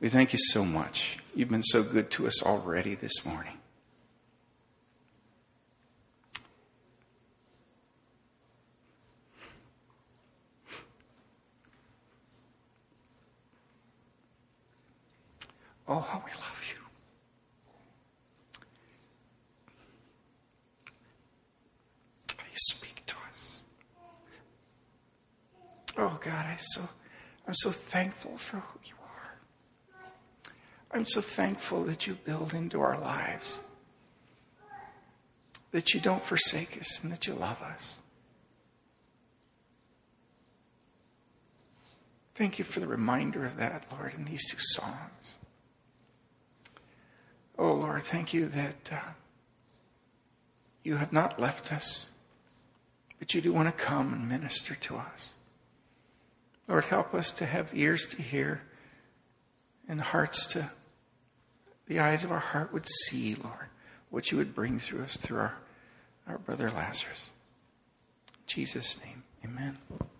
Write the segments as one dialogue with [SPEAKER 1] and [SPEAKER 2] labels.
[SPEAKER 1] We thank you so much. You've been so good to us already this morning. Oh, how we love you. How you speak to us. Oh, God, I'm so thankful for who you are. I'm so thankful that you build into our lives, that you don't forsake us and that you love us. Thank you for the reminder of that, Lord, in these two songs. Oh, Lord, thank you that you have not left us, but you do want to come and minister to us. Lord, help us to have ears to hear and hearts to, the eyes of our heart would see, Lord, what you would bring through us through our brother Lazarus. In Jesus' name, amen.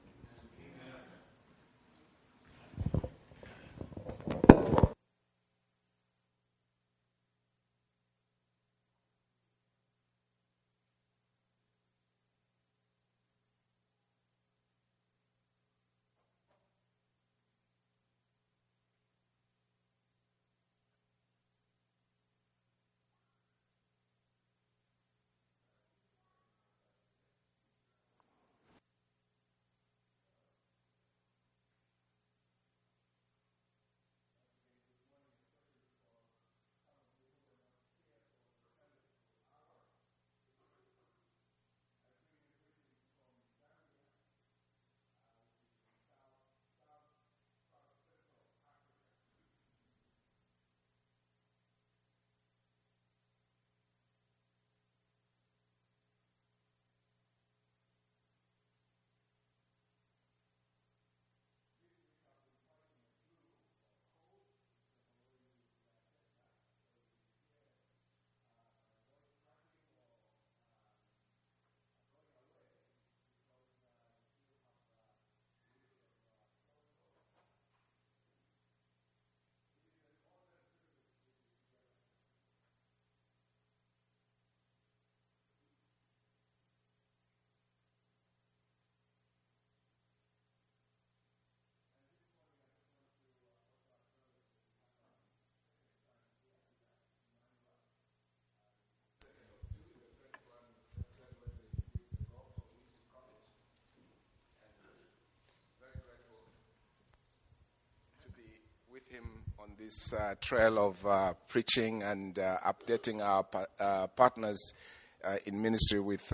[SPEAKER 2] On this trail of preaching and updating our partners in ministry with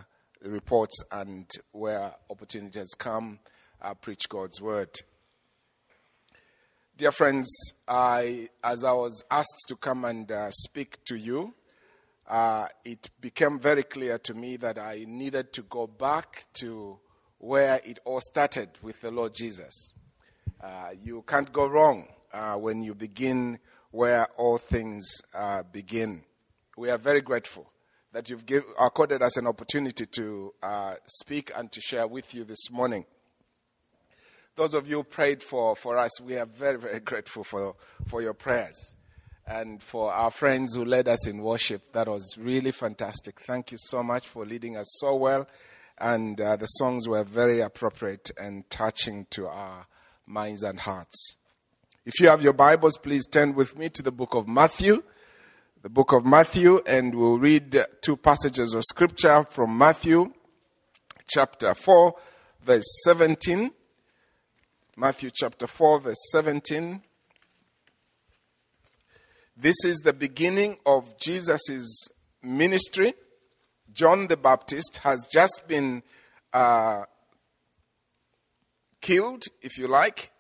[SPEAKER 2] reports, and where opportunities come, preach God's word. Dear friends, as I was asked to come and speak to you, it became very clear to me that I needed to go back to where it all started with the Lord Jesus. You can't go wrong when you begin where all things begin. We are very grateful that you've accorded us an opportunity to speak and to share with you this morning. Those of you who prayed for us, we are very, very grateful for your prayers. And for our friends who led us in worship, that was really fantastic. Thank you so much for leading us so well. And the songs were very appropriate and touching to our minds and hearts. If you have your Bibles, please turn with me to the book of Matthew. The book of Matthew, and we'll read two passages of scripture from Matthew chapter 4, verse 17. Matthew chapter 4, verse 17. This is the beginning of Jesus' ministry. John the Baptist has just been killed, if you like.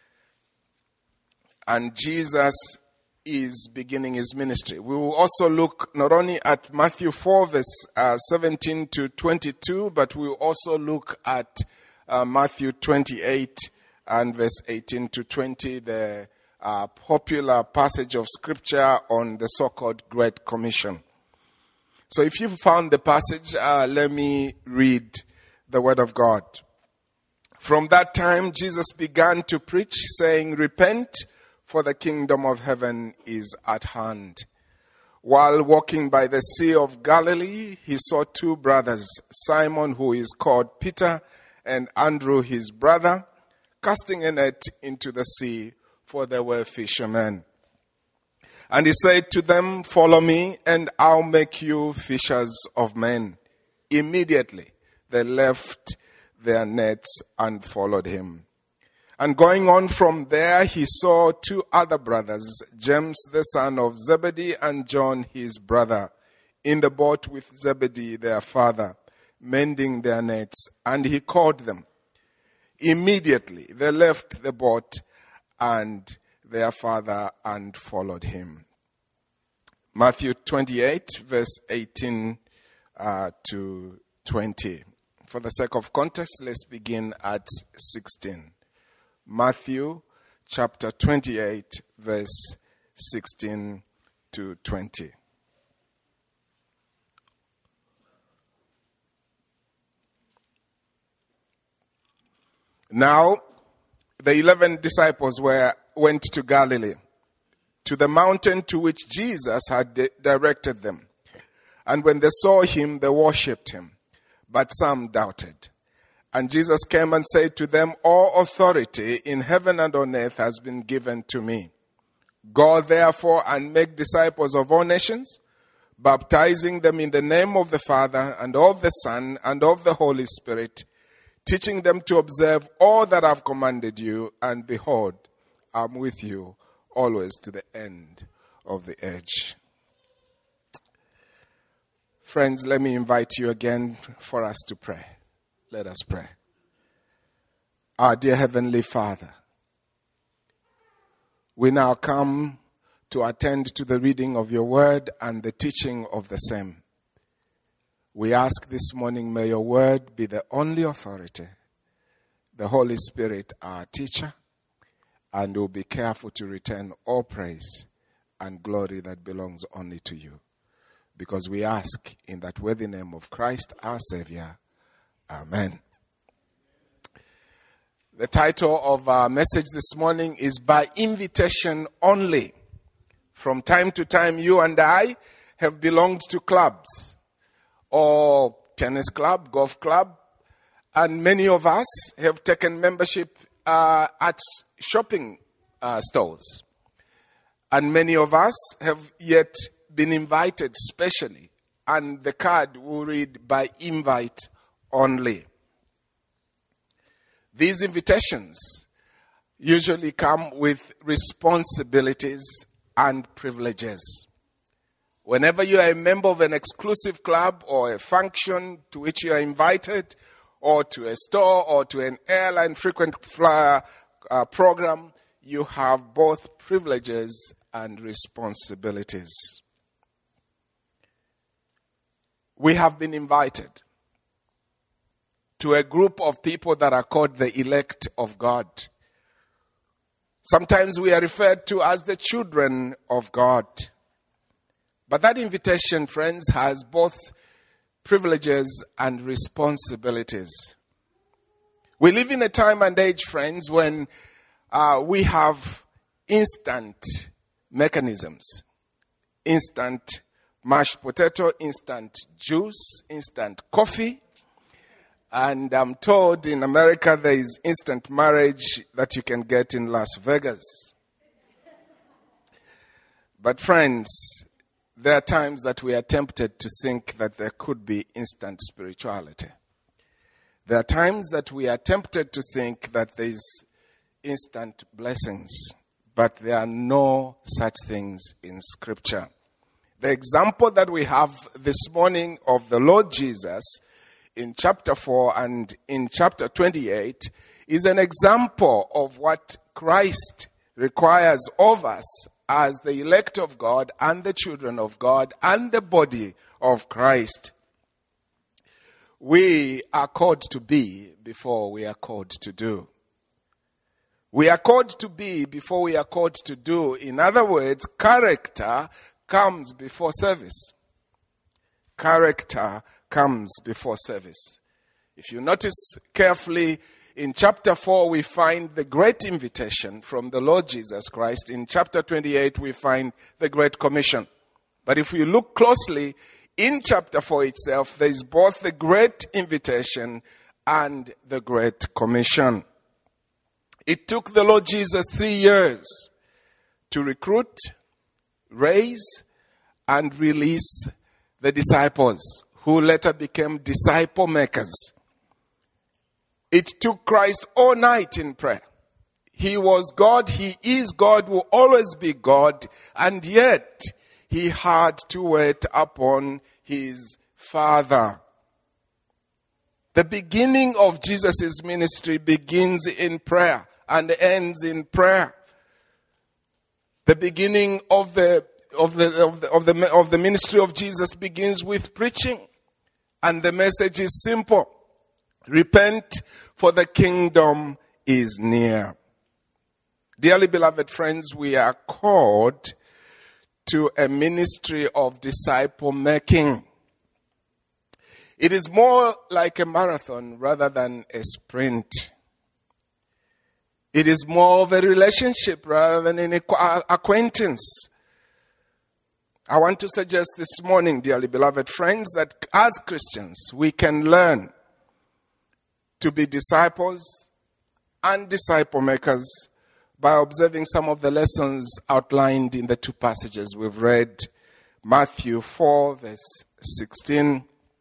[SPEAKER 2] And Jesus is beginning his ministry. We will also look not only at Matthew 4, verse 17 to 22, but we will also look at Matthew 28 and verse 18 to 20, the popular passage of scripture on the so-called Great Commission. So if you've found the passage, let me read the word of God. From that time, Jesus began to preach, saying, "Repent, for the kingdom of heaven is at hand." While walking by the Sea of Galilee, he saw two brothers, Simon, who is called Peter, and Andrew, his brother, casting a net into the sea, for they were fishermen. And he said to them, "Follow me, and I'll make you fishers of men." Immediately they left their nets and followed him. And going on from there, he saw two other brothers, James the son of Zebedee and John his brother, in the boat with Zebedee their father, mending their nets, and he called them. Immediately they left the boat and their father and followed him. Matthew 28, verse 18 to 20. For the sake of context, let's begin at 16. Matthew chapter 28, verse 16 to 20. Now, the 11 disciples went to Galilee, to the mountain to which Jesus had directed them. And when they saw him, they worshipped him, but some doubted. And Jesus came and said to them, "All authority in heaven and on earth has been given to me. Go therefore and make disciples of all nations, baptizing them in the name of the Father and of the Son and of the Holy Spirit, teaching them to observe all that I've commanded you, and behold, I'm with you always to the end of the age." Friends, let me invite you again for us to pray. Let us pray. Our dear Heavenly Father, we now come to attend to the reading of your word and the teaching of the same. We ask this morning, may your word be the only authority, the Holy Spirit our teacher, and we'll be careful to return all praise and glory that belongs only to you. Because we ask in that worthy name of Christ our Savior. Amen. The title of our message this morning is By Invitation Only. From time to time, you and I have belonged to clubs, or tennis club, golf club, and many of us have taken membership at shopping stores. And many of us have yet been invited specially, and the card will read by invite only. These invitations usually come with responsibilities and privileges. Whenever you are a member of an exclusive club or a function to which you are invited, or to a store or to an airline frequent flyer program, you have both privileges and responsibilities. We have been invited to a group of people that are called the elect of God. Sometimes we are referred to as the children of God. But that invitation, friends, has both privileges and responsibilities. We live in a time and age, friends, when we have instant mechanisms. Instant mashed potato, instant juice, instant coffee. And I'm told in America there is instant marriage that you can get in Las Vegas. But friends, there are times that we are tempted to think that there could be instant spirituality. There are times that we are tempted to think that there is instant blessings. But there are no such things in Scripture. The example that we have this morning of the Lord Jesus in chapter 4 and in chapter 28 is an example of what Christ requires of us as the elect of God and the children of God and the body of Christ. We are called to be before we are called to do. We are called to be before we are called to do. In other words, character comes before service. Character comes before service. If you notice carefully In chapter 4, we find the great invitation from the Lord Jesus Christ. In chapter 28, we find the Great Commission. But if we look closely, in chapter 4 itself, there is both the great invitation and the Great Commission. It took the Lord Jesus 3 years to recruit, raise, and release the disciples, who later became disciple makers. It took Christ all night in prayer. He was God, He is God, will always be God, and yet He had to wait upon His Father. The beginning of Jesus' ministry begins in prayer and ends in prayer. The beginning of the ministry of Jesus begins with preaching, and the message is simple: repent, for the kingdom is near. Dearly beloved friends, we are called to a ministry of disciple making. It is more like a marathon rather than a sprint. It is more of a relationship rather than an acquaintance. I want to suggest this morning, dearly beloved friends, that as Christians, we can learn to be disciples and disciple makers by observing some of the lessons outlined in the two passages we've read, Matthew 4, verse 17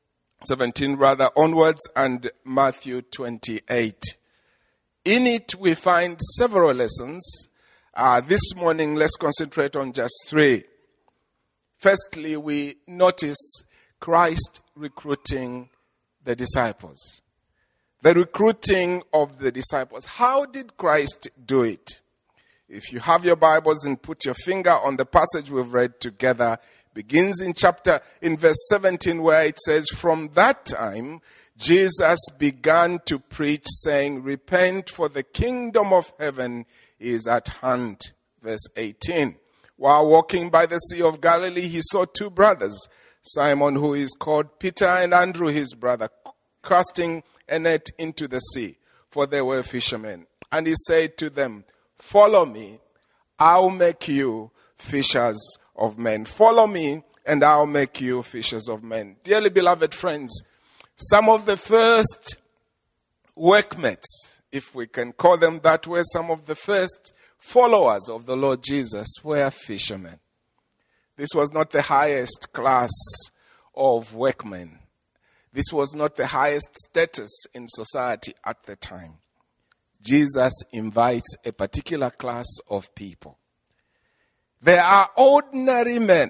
[SPEAKER 2] onwards, and Matthew 28. In it, we find several lessons. This morning, let's concentrate on just 3. Firstly, we notice Christ recruiting the disciples. The recruiting of the disciples. How did Christ do it? If you have your Bibles and put your finger on the passage we've read together, begins in verse 17, where it says, "From that time, Jesus began to preach, saying, 'Repent, for the kingdom of heaven is at hand.'" Verse 18, "While walking by the Sea of Galilee, he saw 2 brothers, Simon, who is called Peter, and Andrew, his brother, casting a net into the sea, for they were fishermen. And he said to them, 'Follow me, I'll make you fishers of men.'" Follow me, and I'll make you fishers of men. Dearly beloved friends, some of the first workmates, if we can call them that way, some of the first followers of the Lord Jesus were fishermen. This was not the highest class of workmen. This was not the highest status in society at the time. Jesus invites a particular class of people. There are ordinary men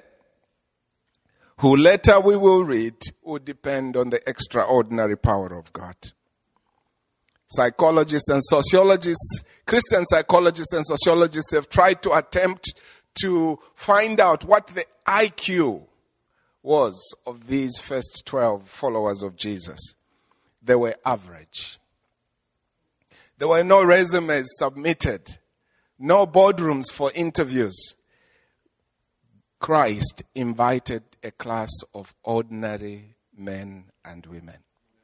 [SPEAKER 2] who later we will read will depend on the extraordinary power of God. Psychologists and sociologists, Christian psychologists and sociologists have tried to attempt to find out what the IQ was of these first 12 followers of Jesus. They were average. There were no resumes submitted, no boardrooms for interviews. Christ invited a class of ordinary men and women,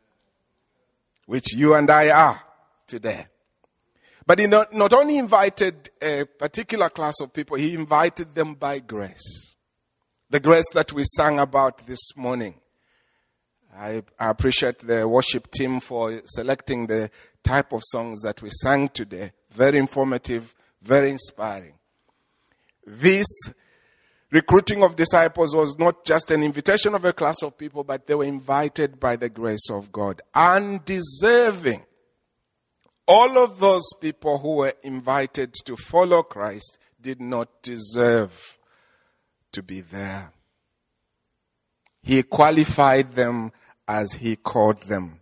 [SPEAKER 2] which you and I are today. But he not only invited a particular class of people, he invited them by grace. The grace that we sang about this morning. I appreciate the worship team for selecting the type of songs that we sang today. Very informative, very inspiring. This recruiting of disciples was not just an invitation of a class of people, but they were invited by the grace of God. Undeserving. All of those people who were invited to follow Christ did not deserve to be there. He qualified them as he called them.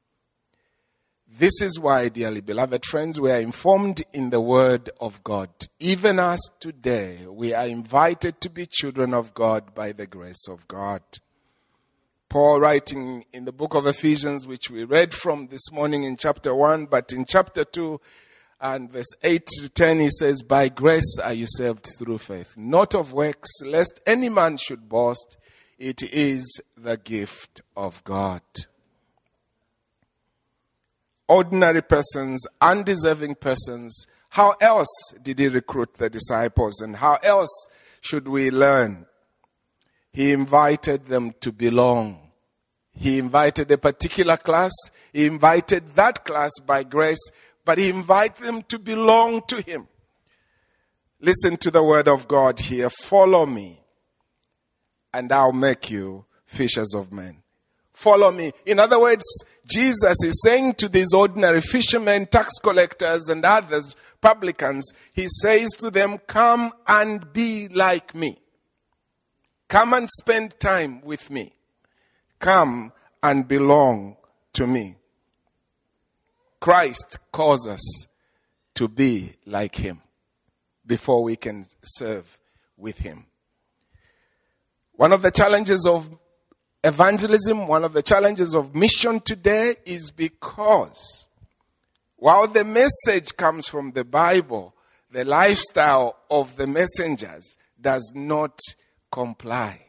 [SPEAKER 2] This is why, dearly beloved friends, we are informed in the Word of God. Even as today, we are invited to be children of God by the grace of God. Paul, writing in the book of Ephesians, which we read from this morning in chapter 1, but in chapter 2 and verse 8 to 10, he says, "By grace are you saved through faith, not of works, lest any man should boast. It is the gift of God." ordinary persons, undeserving persons, how else did he recruit the disciples, and how else should we learn? He invited them to belong. He invited a particular class. He invited that class by grace, but he invited them to belong to him. Listen to the word of God here. Follow me, and I'll make you fishers of men. Follow me. In other words, Jesus is saying to these ordinary fishermen, tax collectors, and others, publicans, he says to them, come and be like me. Come and spend time with me. Come and belong to me. Christ calls us to be like him before we can serve with him. One of the challenges of evangelism, one of the challenges of mission today is because while the message comes from the Bible, the lifestyle of the messengers does not comply.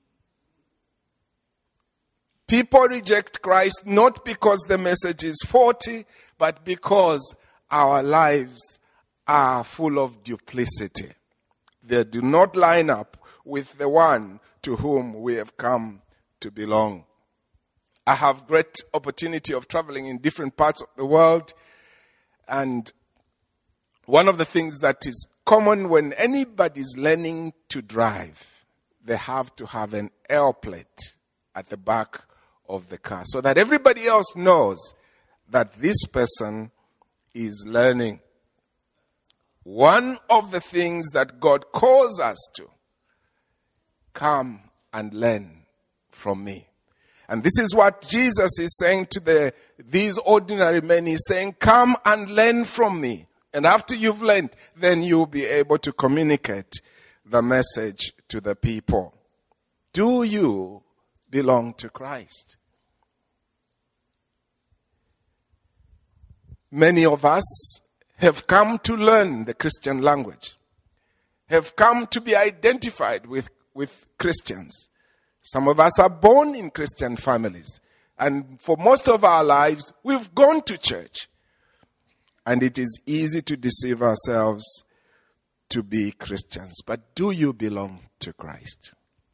[SPEAKER 2] People reject Christ not because the message is faulty, but because our lives are full of duplicity. They do not line up with the one to whom we have come to belong. I have great opportunity of traveling in different parts of the world, and one of the things that is common when anybody's learning to drive, they have to have an L plate at the back of the car so that everybody else knows that this person is learning. One of the things that God calls us to, come and learn from me. And this is what Jesus is saying to these ordinary men. He's saying, come and learn from me. And after you've learned, then you'll be able to communicate the message to the people. Do you belong to Christ? Many of us have come to learn the Christian language, have come to be identified with Christians. Some of us are born in Christian families, and for most of our lives, we've gone to church. And it is easy to deceive ourselves to be Christians. But do you belong to Christ?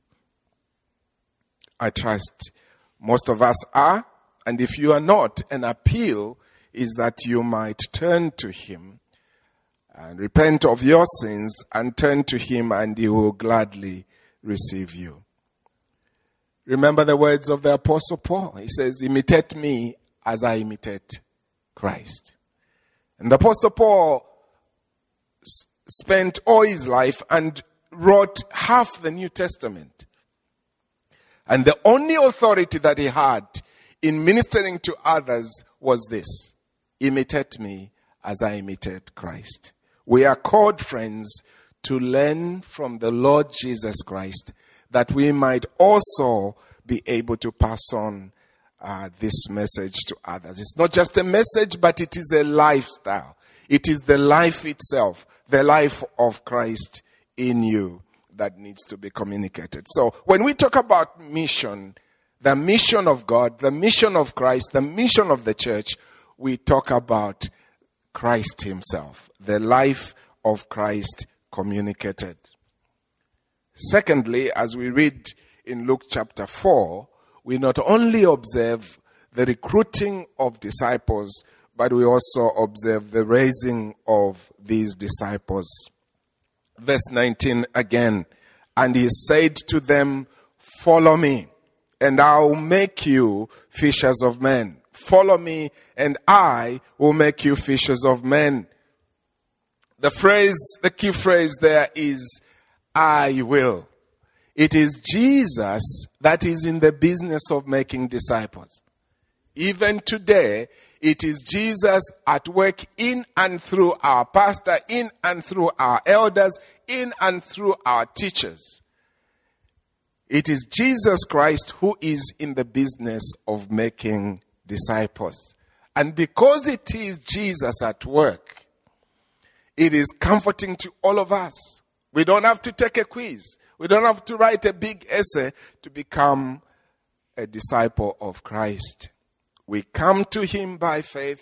[SPEAKER 2] I trust most of us are, and if you are not, an appeal is that you might turn to him and repent of your sins and turn to him, and he will gladly receive you. Remember the words of the Apostle Paul. He says, imitate me as I imitate Christ. And the Apostle Paul spent all his life and wrote half the New Testament. And the only authority that he had in ministering to others was this: imitate me as I imitate Christ. We are called, friends, to learn from the Lord Jesus Christ, that we might also be able to pass on this message to others. It's not just a message, but it is a lifestyle. It is the life itself, the life of Christ in you, that needs to be communicated. So when we talk about mission, the mission of God, the mission of Christ, the mission of the church, we talk about Christ himself, the life of Christ communicated. Secondly, as we read in Luke chapter 4, we not only observe the recruiting of disciples, but we also observe the raising of these disciples. Verse 19 again, and he said to them, follow me, and I'll make you fishers of men. Follow me, and I will make you fishers of men. The key phrase there is, I will. It is Jesus that is in the business of making disciples. Even today, it is Jesus at work in and through our pastor, in and through our elders, in and through our teachers. It is Jesus Christ who is in the business of making disciples. And because it is Jesus at work, it is comforting to all of us. We don't have to take a quiz. We don't have to write a big essay to become a disciple of Christ. We come to him by faith,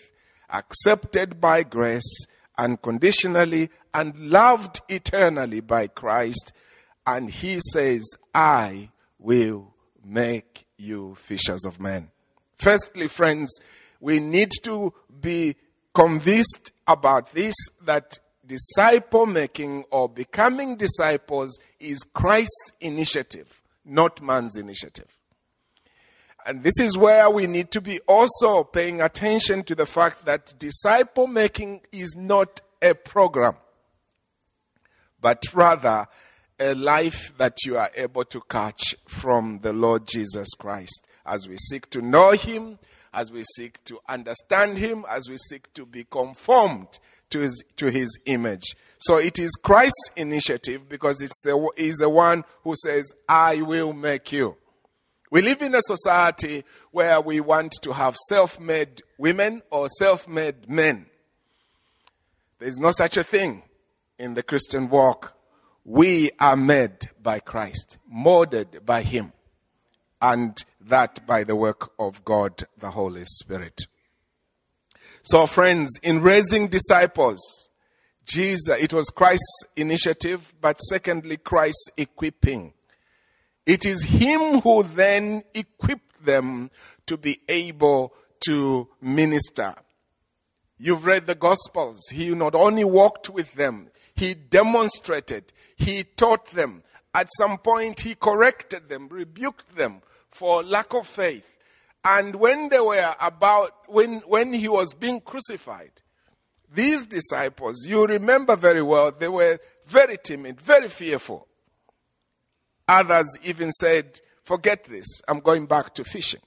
[SPEAKER 2] accepted by grace, unconditionally, and loved eternally by Christ. And he says, I will make you fishers of men. Firstly, friends, we need to be convinced about this, that disciple making or becoming disciples is Christ's initiative, not man's initiative. And this is where we need to be also paying attention to the fact that disciple making is not a program, but rather a life that you are able to catch from the Lord Jesus Christ as we seek to know him, as we seek to understand him, as we seek to be conformed to his image. So it is Christ's initiative because he's the one who says, I will make you. We live in a society where we want to have self-made women or self-made men. There is no such a thing in the Christian walk. We are made by Christ, molded by him, and that by the work of God, the Holy Spirit. So friends, in raising disciples, it was Christ's initiative, but secondly, Christ's equipping. It is him who then equipped them to be able to minister. You've read the Gospels. He not only walked with them, he demonstrated, he taught them. At some point, he corrected them, rebuked them for lack of faith. And when they were when he was being crucified, these disciples, you remember very well, they were very timid, very fearful. Others even said, forget this, I'm going back to fishing.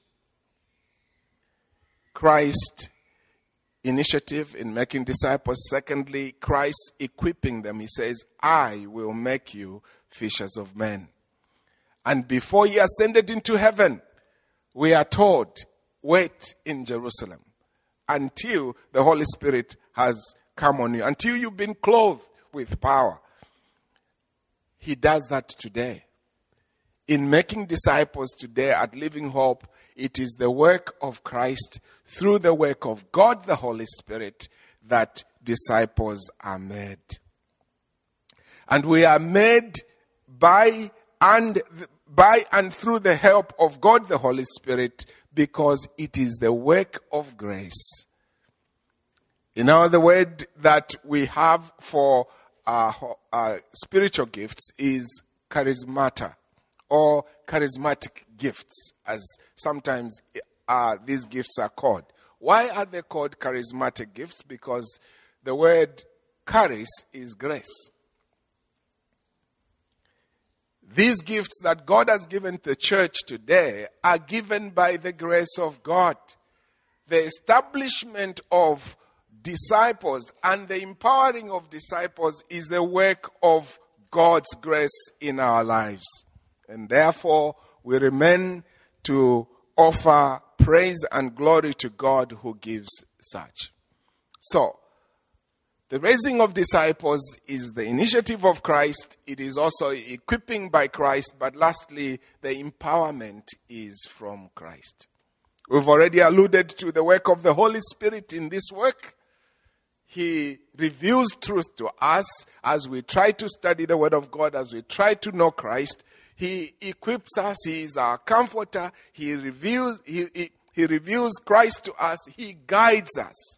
[SPEAKER 2] Christ's initiative in making disciples. Secondly, Christ equipping them. He says, I will make you fishers of men. And before he ascended into heaven, we are told, wait in Jerusalem until the Holy Spirit has come on you, until you've been clothed with power. He does that today. In making disciples today at Living Hope, it is the work of Christ through the work of God the Holy Spirit that disciples are made. And we are made by and through the help of God the Holy Spirit, because it is the work of grace. You know, the word that we have for spiritual gifts is charismata, or charismatic gifts, as sometimes these gifts are called. Why are they called charismatic gifts? Because the word charis is grace. These gifts that God has given the church today are given by the grace of God. The establishment of disciples and the empowering of disciples is the work of God's grace in our lives. And therefore, we remain to offer praise and glory to God who gives such. So, the raising of disciples is the initiative of Christ. It is also equipping by Christ. But lastly, the empowerment is from Christ. We've already alluded to the work of the Holy Spirit in this work. He reveals truth to us as we try to study the Word of God, as we try to know Christ. He equips us. He is our comforter. He reveals Christ to us. He guides us.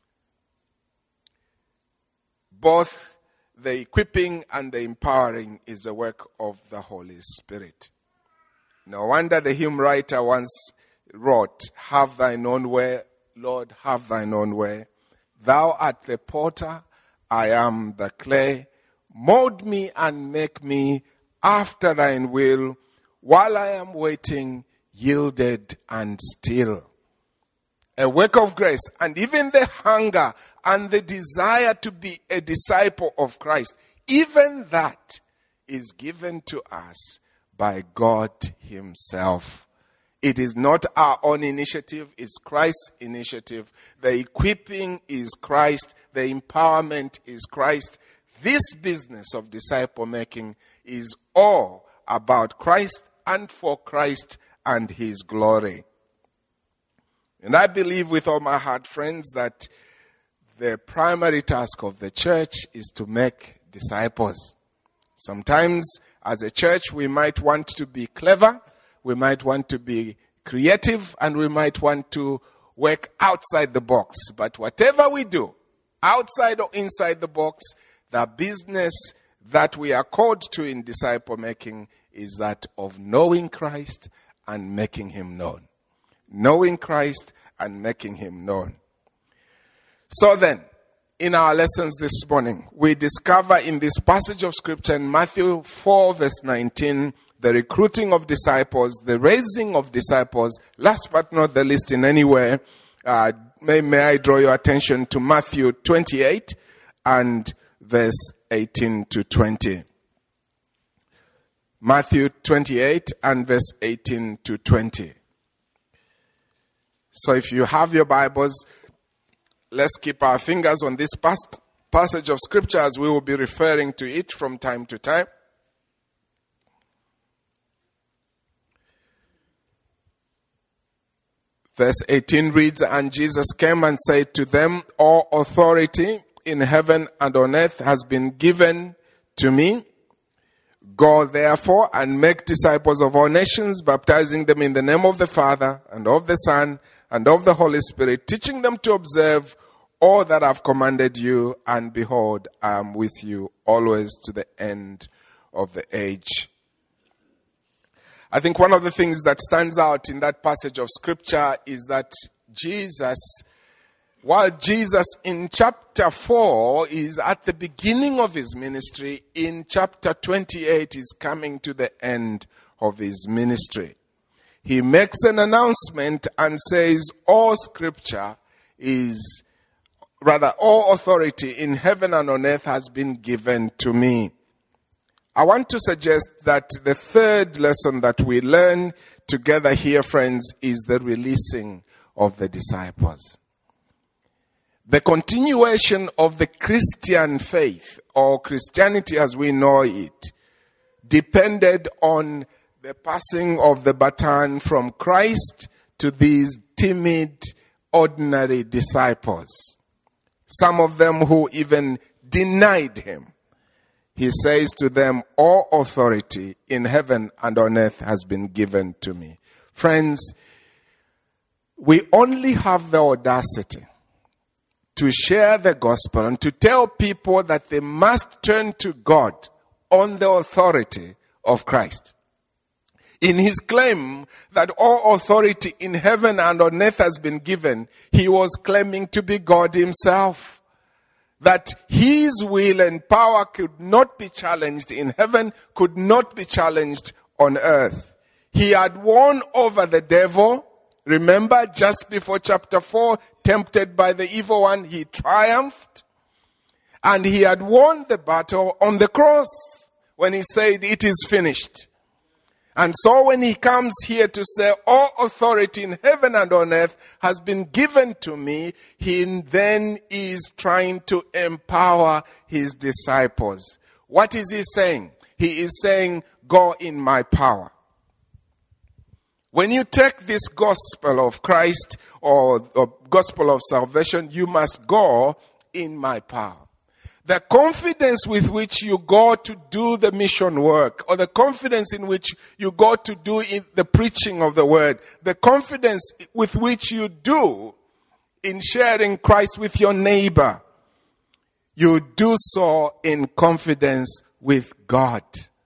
[SPEAKER 2] Both the equipping and the empowering is the work of the Holy Spirit. No wonder the hymn writer once wrote, have thine own way, Lord, have thine own way. Thou art the potter, I am the clay. Mold me and make me after thine will, while I am waiting, yielded and still. A work of grace, and even the hunger and the desire to be a disciple of Christ, even that is given to us by God himself. It is not our own initiative, it's Christ's initiative. The equipping is Christ, the empowerment is Christ. This business of disciple making is all about Christ and for Christ and his glory. And I believe with all my heart, friends, that the primary task of the church is to make disciples. Sometimes, as a church, we might want to be clever, we might want to be creative, and we might want to work outside the box. But whatever we do, outside or inside the box, the business that we are called to in disciple making is that of knowing Christ and making him known. Knowing Christ and making him known. So then, in our lessons this morning, we discover in this passage of scripture in Matthew 4 verse 19, the recruiting of disciples, the raising of disciples. Last but not the least in any way, may I draw your attention to Matthew 28 and verse 18 to 20. Matthew 28 and verse 18 to 20. So if you have your Bibles, let's keep our fingers on this passage of scripture as we will be referring to it from time to time. Verse 18 reads, "And Jesus came and said to them, All authority in heaven and on earth has been given to me. Go therefore and make disciples of all nations, baptizing them in the name of the Father and of the Son and of the Holy Spirit, teaching them to observe all that I've commanded you, and behold, I am with you always to the end of the age." I think one of the things that stands out in that passage of scripture is that while Jesus in chapter 4 is at the beginning of his ministry, in chapter 28 is coming to the end of his ministry. He makes an announcement and says, all authority in heaven and on earth has been given to me. I want to suggest that the third lesson that we learn together here, friends, is the releasing of the disciples. The continuation of the Christian faith, or Christianity as we know it, depended on the passing of the baton from Christ to these timid, ordinary disciples. Some of them who even denied him. He says to them, all authority in heaven and on earth has been given to me. Friends, we only have the audacity to share the gospel and to tell people that they must turn to God on the authority of Christ. In his claim that all authority in heaven and on earth has been given, he was claiming to be God himself. That his will and power could not be challenged in heaven, could not be challenged on earth. He had won over the devil. Remember, just before chapter 4, tempted by the evil one, he triumphed. And he had won the battle on the cross when he said, it is finished. And so when he comes here to say, all authority in heaven and on earth has been given to me, he then is trying to empower his disciples. What is he saying? He is saying, go in my power. When you take this gospel of Christ or gospel of salvation, you must go in my power. The confidence with which you go to do the mission work, or the confidence in which you go to do the preaching of the word, the confidence with which you do in sharing Christ with your neighbor, you do so in confidence with God.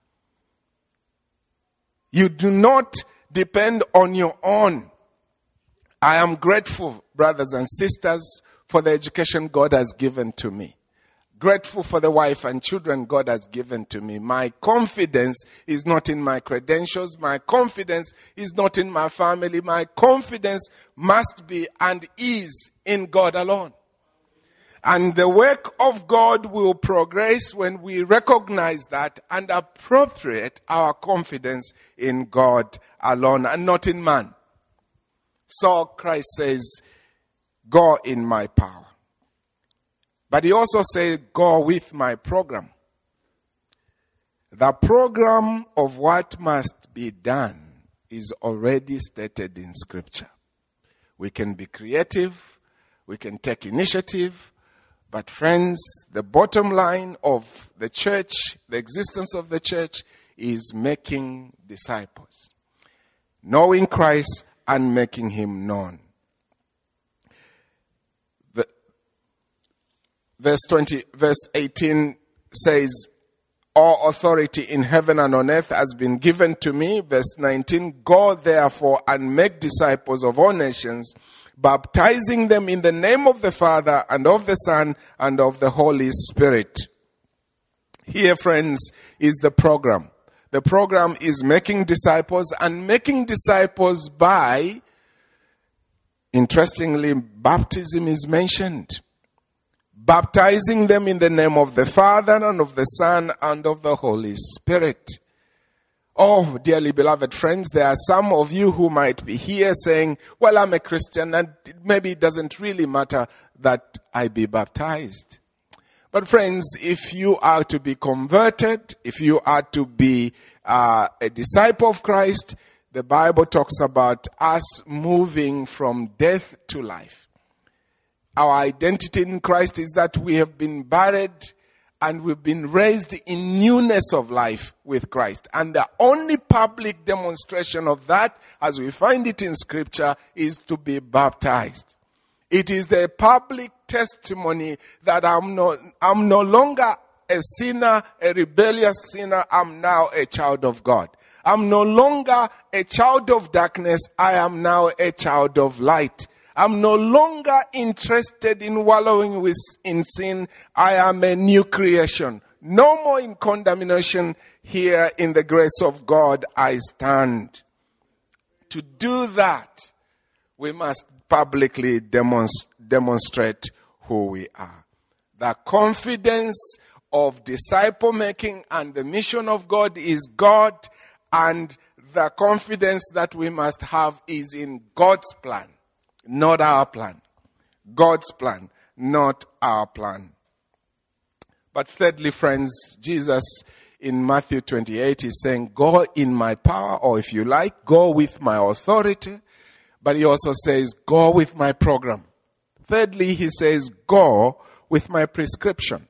[SPEAKER 2] You do not depend on your own. I am grateful, brothers and sisters, for the education God has given to me. Grateful for the wife and children God has given to me. My confidence is not in my credentials. My confidence is not in my family. My confidence must be and is in God alone. And the work of God will progress when we recognize that and appropriate our confidence in God alone and not in man. So Christ says, go in my power. But he also said, go with my program. The program of what must be done is already stated in Scripture. We can be creative. We can take initiative. But friends, the bottom line of the church, the existence of the church, is making disciples. Knowing Christ and making him known. Verse 18 says, all authority in heaven and on earth has been given to me. Verse 19, go therefore and make disciples of all nations, baptizing them in the name of the Father and of the Son and of the Holy Spirit. Here, friends, is the program. The program is making disciples, and making disciples by, interestingly, baptism is mentioned. Baptizing them in the name of the Father and of the Son and of the Holy Spirit. Oh, dearly beloved friends, there are some of you who might be here saying, well, I'm a Christian and maybe it doesn't really matter that I be baptized. But friends, if you are to be converted, if you are to be a disciple of Christ, the Bible talks about us moving from death to life. Our identity in Christ is that we have been buried and we've been raised in newness of life with Christ. And the only public demonstration of that, as we find it in Scripture, is to be baptized. It is the public testimony that I'm no longer a sinner, a rebellious sinner. I'm now a child of God. I'm no longer a child of darkness. I am now a child of light. I'm no longer interested in wallowing in sin. I am a new creation. No more in condemnation. Here in the grace of God I stand. To do that, we must publicly demonstrate who we are. The confidence of disciple making and the mission of God is God, and the confidence that we must have is in God's plan. Not our plan. God's plan, not our plan. But thirdly, friends, Jesus in Matthew 28 is saying, go in my power, or if you like, go with my authority. But he also says, go with my program. Thirdly, he says, go with my prescription.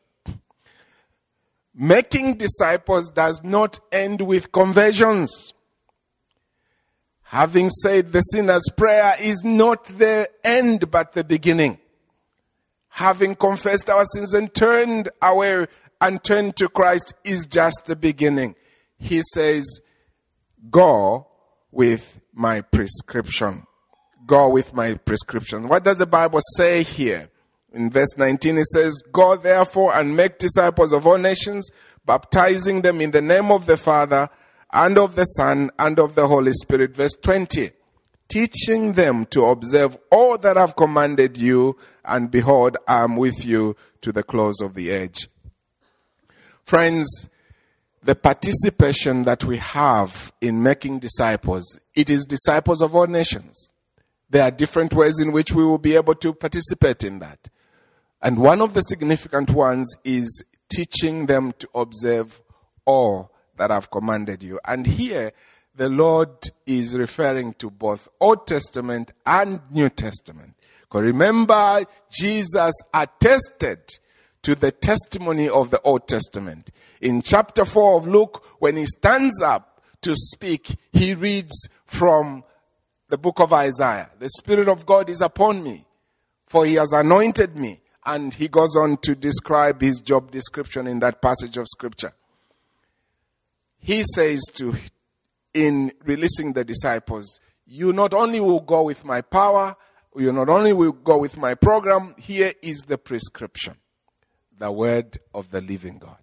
[SPEAKER 2] Making disciples does not end with conversions. Having said the sinner's prayer is not the end but the beginning. Having confessed our sins and turned away and turned to Christ is just the beginning. He says, go with my prescription. Go with my prescription. What does the Bible say here? In verse 19 it says, go therefore and make disciples of all nations, baptizing them in the name of the Father and of the Son, and of the Holy Spirit. Verse 20, teaching them to observe all that I've commanded you, and behold, I am with you to the close of the age. Friends, the participation that we have in making disciples, it is disciples of all nations. There are different ways in which we will be able to participate in that. And one of the significant ones is teaching them to observe all that I've commanded you. And here, the Lord is referring to both Old Testament and New Testament. Because remember, Jesus attested to the testimony of the Old Testament. In chapter 4 of Luke, when he stands up to speak, he reads from the book of Isaiah. The Spirit of God is upon me, for he has anointed me. And he goes on to describe his job description in that passage of Scripture. He says in releasing the disciples, you not only will go with my power, you not only will go with my program, here is the prescription, the word of the living God.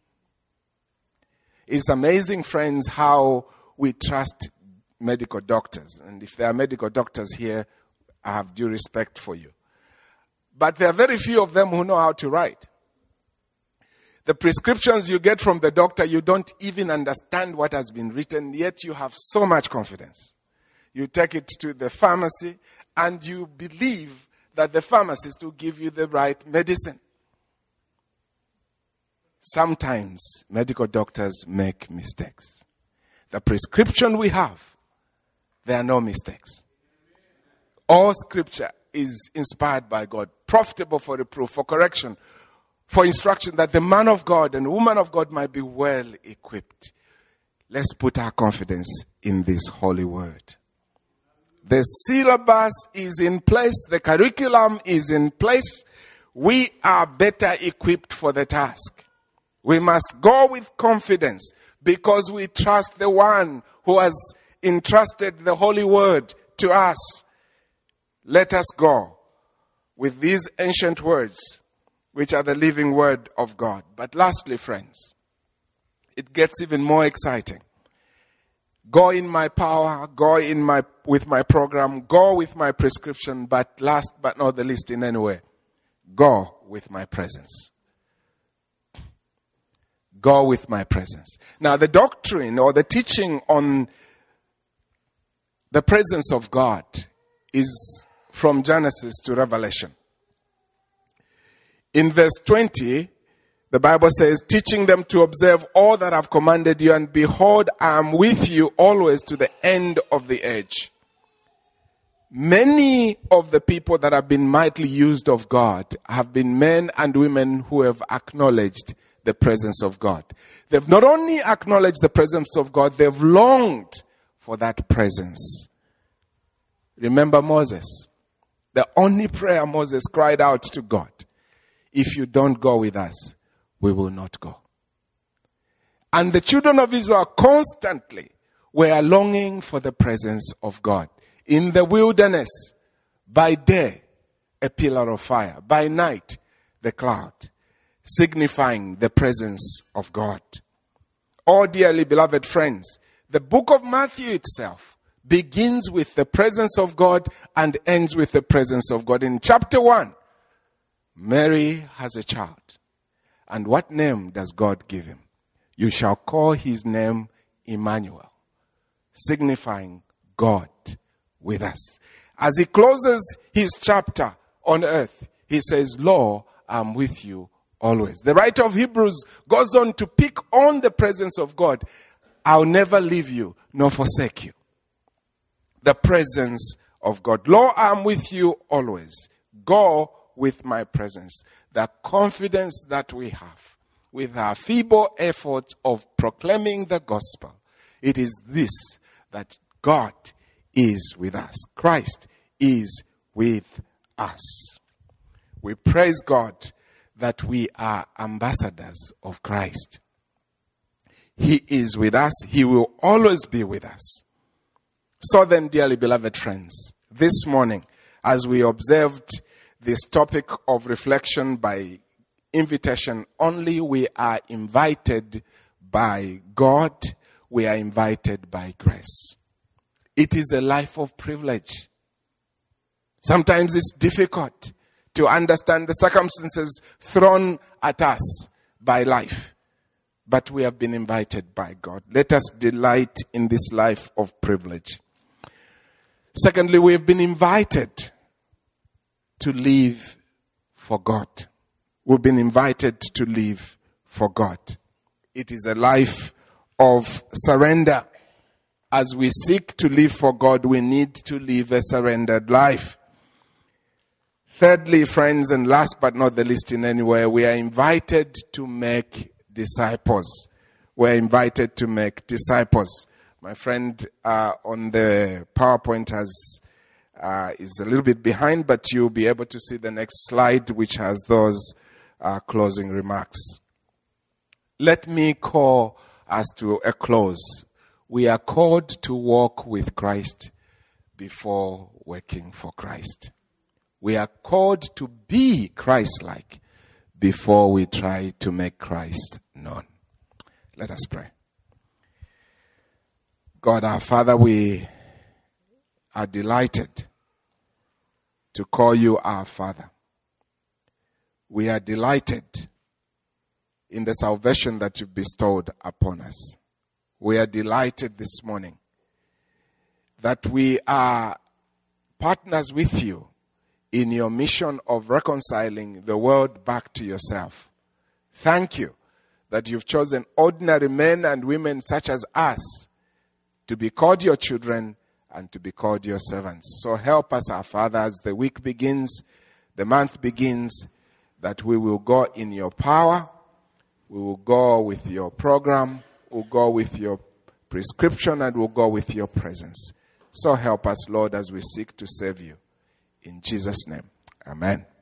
[SPEAKER 2] It's amazing, friends, how we trust medical doctors. And if there are medical doctors here, I have due respect for you. But there are very few of them who know how to write. The prescriptions you get from the doctor, you don't even understand what has been written, yet you have so much confidence. You take it to the pharmacy and you believe that the pharmacist will give you the right medicine. Sometimes medical doctors make mistakes. The prescription we have, there are no mistakes. All Scripture is inspired by God, profitable for reproof, for correction, for instruction, that the man of God and woman of God might be well equipped. Let's put our confidence in this holy word. The syllabus is in place. The curriculum is in place. We are better equipped for the task. We must go with confidence because we trust the one who has entrusted the holy word to us. Let us go with these ancient words, which are the living word of God. But lastly, friends, it gets even more exciting. Go in my power, go with my program, go with my prescription, but last but not the least in any way, go with my presence. Go with my presence. Now, the doctrine or the teaching on the presence of God is from Genesis to Revelation. In verse 20, the Bible says, teaching them to observe all that I've commanded you, and behold, I am with you always to the end of the age. Many of the people that have been mightily used of God have been men and women who have acknowledged the presence of God. They've not only acknowledged the presence of God, they've longed for that presence. Remember Moses. The only prayer Moses cried out to God, if you don't go with us, we will not go. And the children of Israel constantly were longing for the presence of God. In the wilderness, by day, a pillar of fire. By night, the cloud, signifying the presence of God. Oh, dearly beloved friends, the book of Matthew itself begins with the presence of God and ends with the presence of God. In chapter 1, Mary has a child. And what name does God give him? You shall call his name Emmanuel, signifying God with us. As he closes his chapter on earth, he says, Lo, I'm with you always. The writer of Hebrews goes on to pick on the presence of God. I'll never leave you nor forsake you. The presence of God. Lo, I'm with you always. Go with my presence. The confidence that we have with our feeble effort of proclaiming the gospel, it is this, that God is with us. Christ is with us. We praise God that we are ambassadors of Christ. He is with us. He will always be with us. So then, dearly beloved friends, this morning, as we observed this topic of reflection by invitation only, we are invited by God. We are invited by grace. It is a life of privilege. Sometimes it's difficult to understand the circumstances thrown at us by life. But we have been invited by God. Let us delight in this life of privilege. Secondly, we have been invited to live for God. We've been invited to live for God. It is a life of surrender. As we seek to live for God, we need to live a surrendered life. Thirdly, friends, and last but not the least in any way, we are invited to make disciples. We're invited to make disciples. My friend on the PowerPoint is a little bit behind, but you'll be able to see the next slide, which has those closing remarks. Let me call us to a close. We are called to walk with Christ before working for Christ. We are called to be Christ-like before we try to make Christ known. Let us pray. God our Father, we are delighted to call you our Father. We are delighted in the salvation that you've bestowed upon us. We are delighted this morning that we are partners with you in your mission of reconciling the world back to yourself. Thank you that you've chosen ordinary men and women such as us to be called your children and to be called your servants. So help us, our Father, as the week begins, the month begins. that we will go in your power, we will go with your program, we'll go with your prescription, and we'll go with your presence. So help us, Lord, as we seek to serve you. In Jesus' name, amen.